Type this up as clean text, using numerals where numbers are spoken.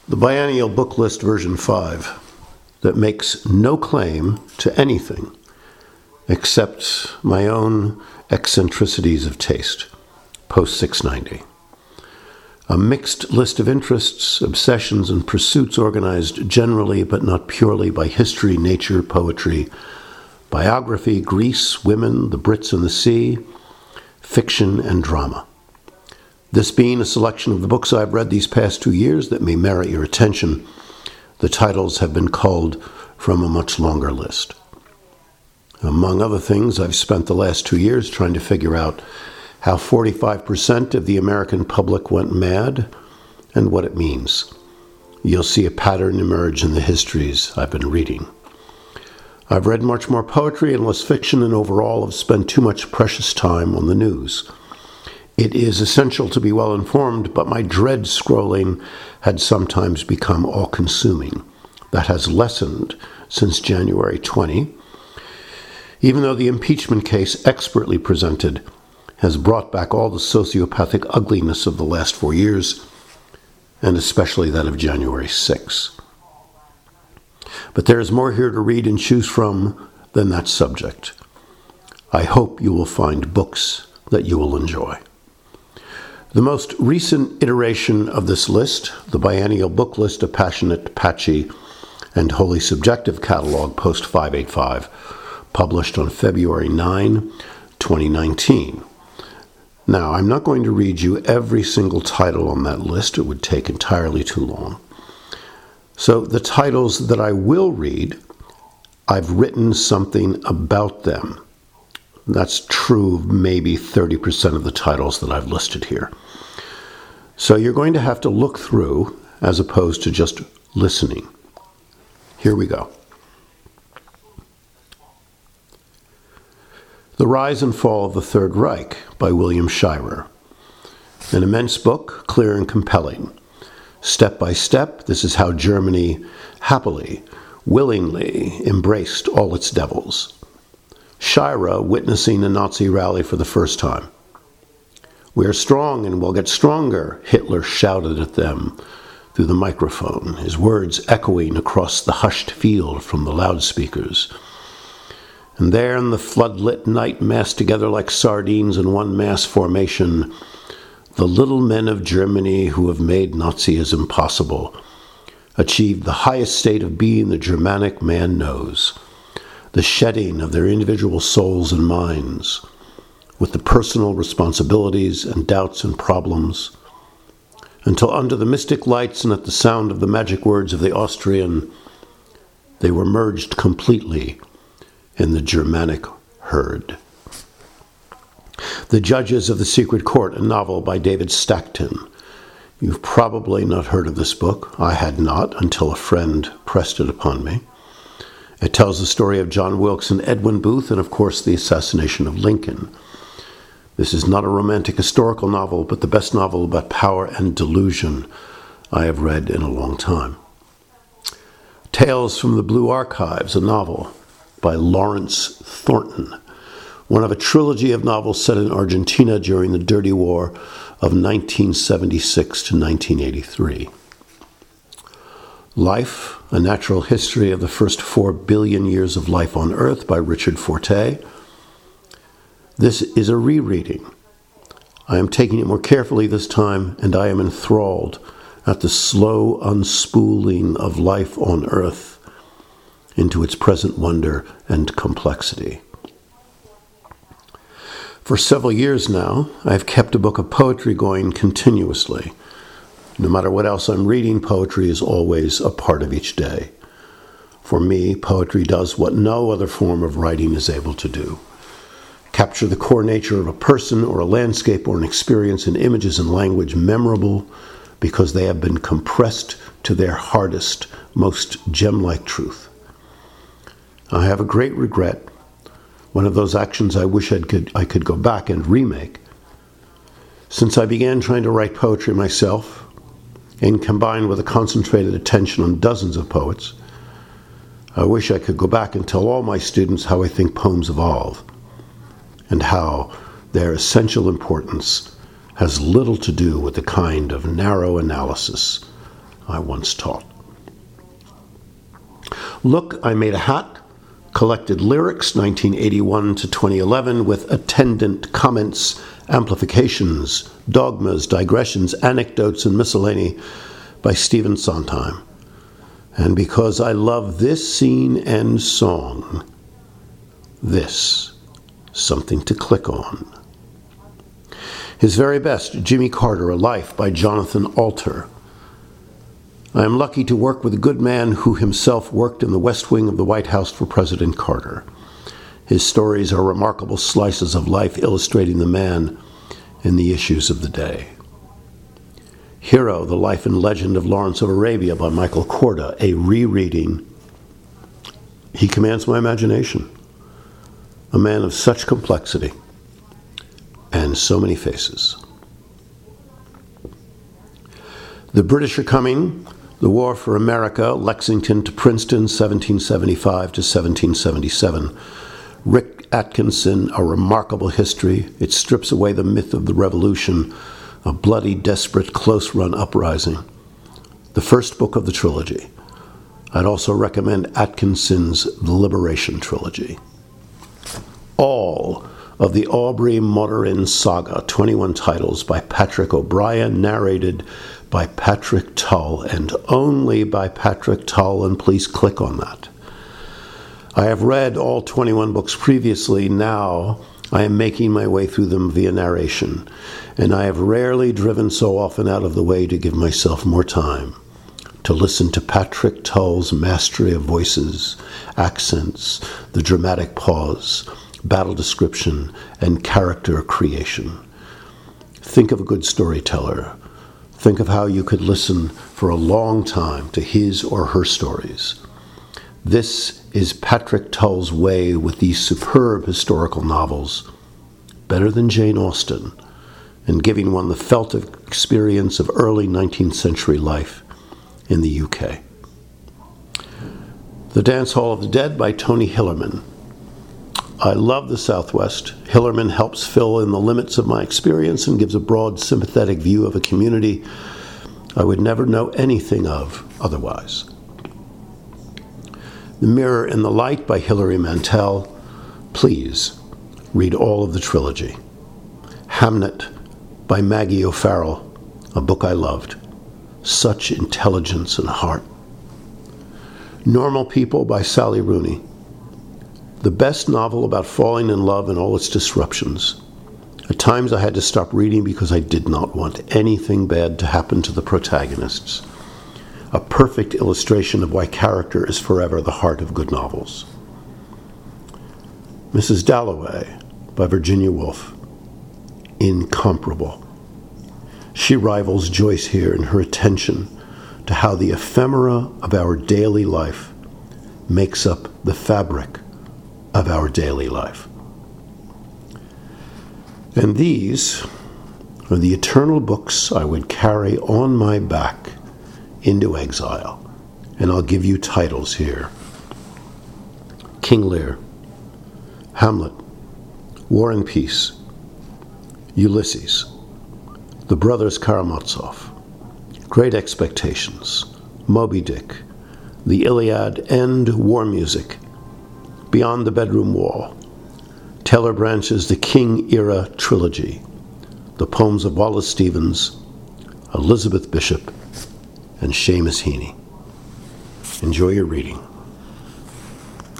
The Biennial Book List version 5 that makes no claim to anything except my own eccentricities of taste, post 690. A mixed list of interests, obsessions, and pursuits organized generally but not purely by history, nature, poetry, biography, Greece, women, the Brits and the sea, fiction, and drama. This being a selection of the books I've read these past 2 years that may merit your attention, the titles have been culled from a much longer list. Among other things, I've spent the last 2 years trying to figure out how 45% of the American public went mad and what it means. You'll see a pattern emerge in the histories I've been reading. I've read much more poetry and less fiction, and overall have spent too much precious time on the news. It is essential to be well informed, but my dread scrolling had sometimes become all-consuming. That has lessened since January 20, even though the impeachment case, expertly presented, has brought back all the sociopathic ugliness of the last 4 years, and especially that of January 6. But there is more here to read and choose from than that subject. I hope you will find books that you will enjoy. The most recent iteration of this list, the Biennial Book List, a passionate, patchy, and wholly subjective catalog, post 585, published on February 9, 2019. Now, I'm not going to read you every single title on that list. It would take entirely too long. So the titles that I will read, I've written something about them. That's true of maybe 30% of the titles that I've listed here. So you're going to have to look through as opposed to just listening. Here we go. The Rise and Fall of the Third Reich by William Shirer. An immense book, clear and compelling. Step by step, this is how Germany happily, willingly embraced all its devils. Shirer witnessing a Nazi rally for the first time. "We are strong and will get stronger," Hitler shouted at them through the microphone, his words echoing across the hushed field from the loudspeakers. And there in the floodlit night, massed together like sardines in one mass formation, the little men of Germany who have made Nazism possible achieved the highest state of being the Germanic man knows, the shedding of their individual souls and minds, with the personal responsibilities and doubts and problems, until under the mystic lights and at the sound of the magic words of the Austrian, they were merged completely in the Germanic herd. The Judges of the Secret Court, a novel by David Stackton. You've probably not heard of this book. I had not until a friend pressed it upon me. It tells the story of John Wilkes and Edwin Booth, and of course the assassination of Lincoln. This is not a romantic historical novel, but the best novel about power and delusion I have read in a long time. Tales from the Blue Archives, a novel by Lawrence Thornton, one of a trilogy of novels set in Argentina during the Dirty War of 1976 to 1983. Life, A Natural History of the First 4 Billion Years of Life on Earth by Richard Forte. This is a rereading. I am taking it more carefully this time, and I am enthralled at the slow unspooling of life on Earth into its present wonder and complexity. For several years now, I have kept a book of poetry going continuously. No matter what else I'm reading, poetry is always a part of each day. For me, poetry does what no other form of writing is able to do. Capture the core nature of a person or a landscape or an experience in images and language memorable because they have been compressed to their hardest, most gem-like truth. I have a great regret, one of those actions I wish I could go back and remake. Since I began trying to write poetry myself, and combined with a concentrated attention on dozens of poets, I wish I could go back and tell all my students how I think poems evolve, and how their essential importance has little to do with the kind of narrow analysis I once taught. Look, I Made a Hat, collected lyrics 1981 to 2011 with attendant comments, amplifications, dogmas, digressions, anecdotes, and miscellany by Stephen Sondheim. And because I love this scene and song, this, something to click on. His very best, Jimmy Carter, A Life by Jonathan Alter. I am lucky to work with a good man who himself worked in the West Wing of the White House for President Carter. His stories are remarkable slices of life illustrating the man and the issues of the day. Hero, The Life and Legend of Lawrence of Arabia by Michael Korda, a rereading. He commands my imagination. A man of such complexity and so many faces. The British Are Coming, The War for America, Lexington to Princeton, 1775 to 1777. Rick Atkinson, A Remarkable History. It strips away the myth of the Revolution, a bloody, desperate, close-run uprising. The first book of the trilogy. I'd also recommend Atkinson's The Liberation Trilogy. All of the Aubrey Motorin saga, 21 titles by Patrick O'Brien, narrated by Patrick Tull, and only by Patrick Tull, and please click on that. I have read all 21 books previously. Now I am making my way through them via narration, and I have rarely driven so often out of the way to give myself more time to listen to Patrick Tull's mastery of voices, accents, the dramatic pause, battle description, and character creation. Think of a good storyteller. Think of how you could listen for a long time to his or her stories. This is Patrick Tull's way with these superb historical novels, better than Jane Austen, and giving one the felt experience of early 19th century life in the UK. The Dance Hall of the Dead by Tony Hillerman. I love the Southwest. Hillerman helps fill in the limits of my experience and gives a broad, sympathetic view of a community I would never know anything of otherwise. The Mirror and the Light by Hilary Mantel. Please read all of the trilogy. Hamnet by Maggie O'Farrell, a book I loved. Such intelligence and heart. Normal People by Sally Rooney. The best novel about falling in love and all its disruptions. At times I had to stop reading because I did not want anything bad to happen to the protagonists. A perfect illustration of why character is forever the heart of good novels. Mrs. Dalloway by Virginia Woolf. Incomparable. She rivals Joyce here in her attention to how the ephemera of our daily life makes up the fabric of our daily life. And these are the eternal books I would carry on my back into exile. And I'll give you titles here. King Lear, Hamlet, War and Peace, Ulysses, The Brothers Karamazov, Great Expectations, Moby Dick, The Iliad and War Music, Beyond the Bedroom Wall, Taylor Branch's The King Era Trilogy, the poems of Wallace Stevens, Elizabeth Bishop, and Seamus Heaney. Enjoy your reading.